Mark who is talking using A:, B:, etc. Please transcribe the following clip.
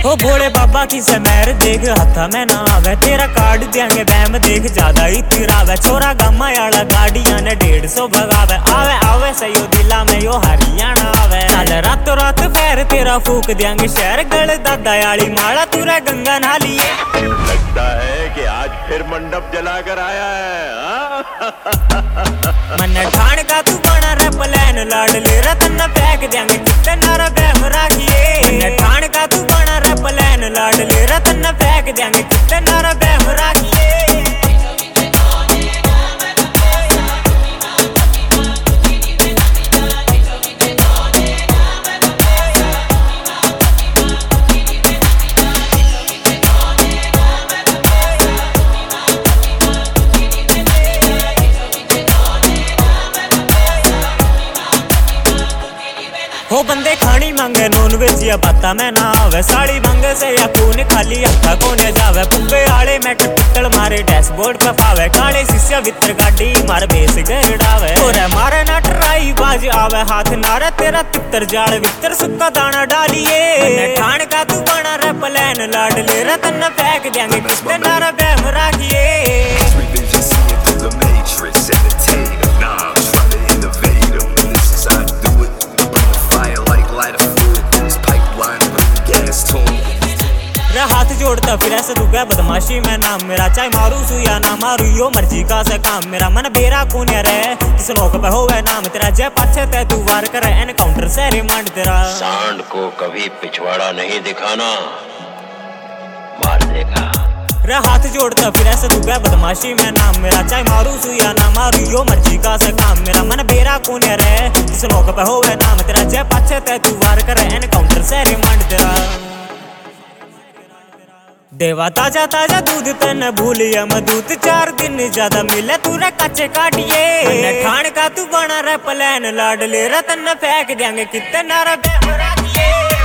A: ओ भोले बाबा की समैर देख हथा में ना आवे, तेरा कार्ड देंगे बैम देख ज्यादा ही तिरावे। छोरा गामा आला गाड़ियां ने 150 भगावे, आवे आवे सयो दिला में यो हरियाणा आवे। चल रातों रात फेर तेरा फूक देंगे शहर गल दादा आली माला तुरे गंगा नालिए।
B: लगता है कि आज फिर मंडप जला कर आया है।
A: मन ठाण का तू बना रे प्लान लाड ले रतन फेंक देंगे कितना रे बैम राखिए। मन ठाण का तू बना रे प्लान लाड ले रतन फेंक देंगे कितना रे बैम राखिए। हो बंदे खानी मांगे नॉन वेज या बाता में ना आवे, साड़ी मांगे से या खून खाली हथा कोने जावे। पुब्बे आले मैट पित्तल मारे डैशबोर्ड पे पावे, काले शीशे भीतर गाड़ी मार बेस गड़ावे। और मारे ना ट्राई बाज आवे हाथ नारे तेरा तितर जाल वितर सुक्का दाना डालिए। ठाण का तू बना रे प्लान लाड ले रतन फेंक देंगे कितना रे बैम राखिए। हाथ जोड़ता फिर ऐसे दुगा बदमाशी में नाम मेरा, चाहे मारू सु या ना मारू यो मर्जी का से काम मेरा। मन बेरा कौन रे किस लोक पे होवे नाम तेरा, जय पाछे ते तू वार करे एनकाउंटर से रिमांड तेरा।
B: सांड को कभी पिछवाड़ा नहीं दिखाना, मार देगा।
A: रे हाथ जोड़ता फिर ऐसे दुगा बदमाशी में नाम मेरा, चाहे मारू सु या ना मारू यो मर्जी का से काम मेरा। मन बेरा कौन रे किस लोक पे होवे नाम तेरा, जय पाछे ते तू वार करे एनकाउंटर से रिमांड तेरा। देवा ताजा ताजा दूध तन भूलिया मधुत 4 दिन ज्यादा मिले तू रे कच्चे काटिए। ठाण का तू बना रे प्लान लाड ले रतन फेंक देंगे कितना रे बैम राखिए।